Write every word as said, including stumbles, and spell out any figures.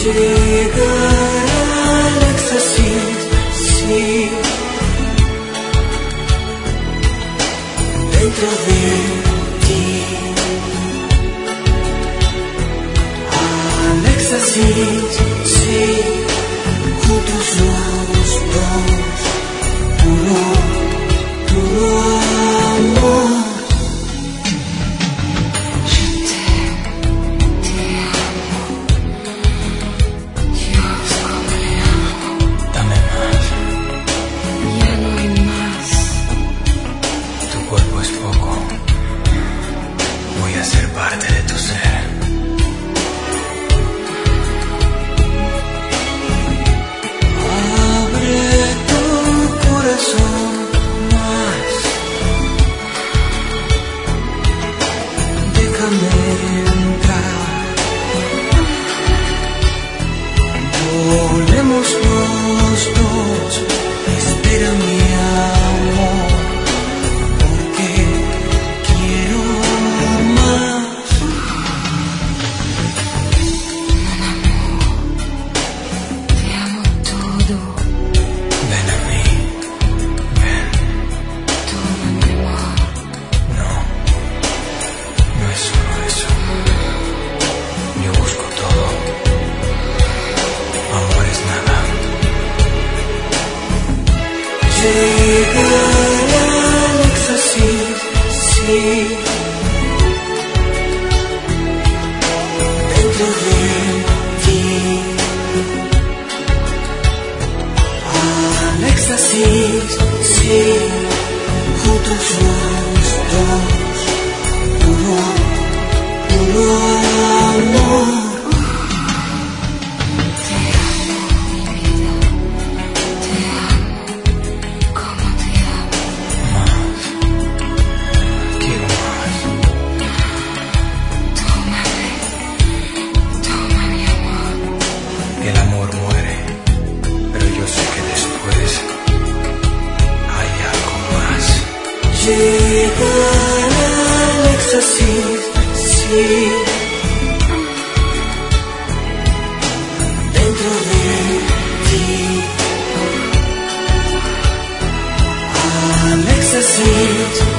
Llegar al éxtasis, sí, dentro de ti. Al éxtasis, sí, juntos los dos, puro, puro amor. Parte de tu ser. Abre tu corazón más, déjame entrar, volvemos los dos, espera mi amor, porque quiero más. Ven a mí, ven. Toma mi amor. No, no es solo eso. Yo busco todo. Amor es nada. Llegar al éxtasis, sí, dentro de ti. Al éxtasis, sí, juntos los dos, puro, puro amor. Te amo, mi vida. Te amo como te amo. Más. Quiero más. Tómame. Toma mi amor. El amor muere, pero yo sé que después hay algo más. Llegar al éxtasis, sí, dentro de ti. Al éxtasis,